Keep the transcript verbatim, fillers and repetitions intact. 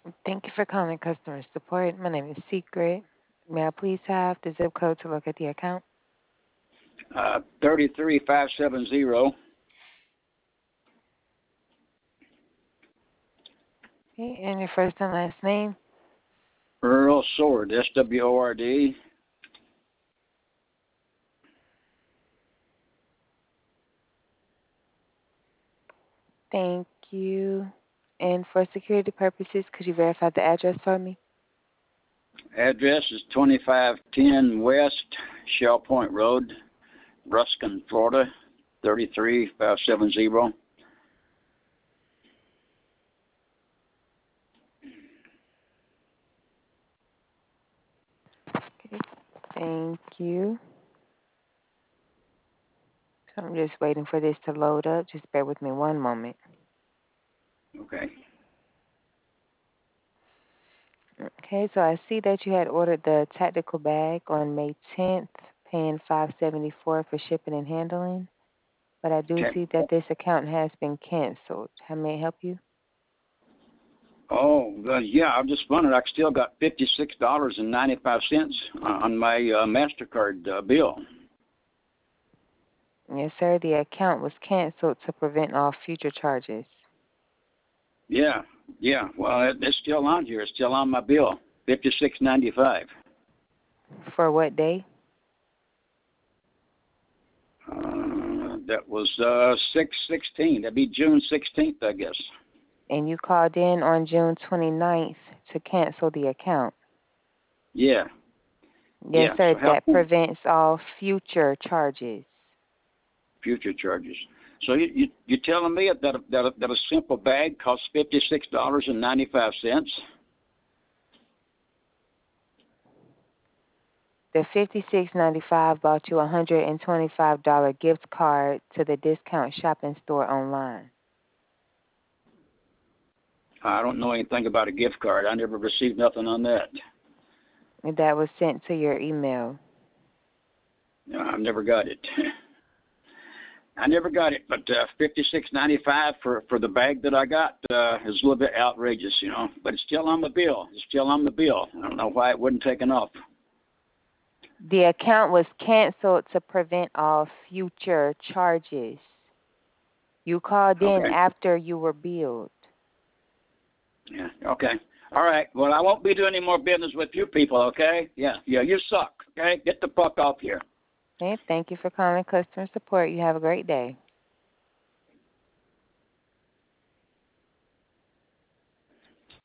Thank you for calling customer support. My name is Secret. May I please have the zip code to look at the account? Uh, thirty-three five seven zero. Okay, and your first and last name? Earl Sword, S W O R D. Thank you. And for security purposes, could you verify the address for me? Address is twenty-five ten West Shell Point Road, Ruskin, Florida, thirty-three five seven zero. Okay, thank you. So I'm just waiting for this to load up. Just bear with me one moment. Okay. Okay, so I see that you had ordered the tactical bag on May tenth, paying five seventy-four for shipping and handling. But I do Okay. see that this account has been canceled. How may I help you? Oh, uh, yeah, I just wondered. I still got fifty-six dollars and ninety-five cents on my uh, MasterCard uh, bill. Yes, sir. The account was canceled to prevent all future charges. Yeah, yeah. Well, it, it's still on here. It's still on my bill. Fifty-six ninety-five. For what day? Uh, that was uh, six sixteen. That'd be June sixteenth, I guess. And you called in on June twenty-ninth to cancel the account. Yeah, Yes, yeah. sir. So how That prevents all future charges. future charges? So you you you telling me that a, that a, that a simple bag costs fifty-six dollars and ninety-five cents? The fifty-six ninety-five bought you a one hundred twenty-five dollars gift card to the discount shopping store online. I don't know anything about a gift card. I never received nothing on that. And that was sent to your email. No, I've never got it. I never got it, but uh, fifty-six ninety-five for for the bag that I got uh, is a little bit outrageous, you know. But it's still on the bill. It's still on the bill. I don't know why it wasn't taken off. The account was canceled to prevent all future charges. You called in Okay. after you were billed. Yeah. Okay. All right. Well, I won't be doing any more business with you people. Okay. Yeah. Yeah. You suck. Okay. Get the fuck off here. Okay, thank you for calling customer support. You have a great day.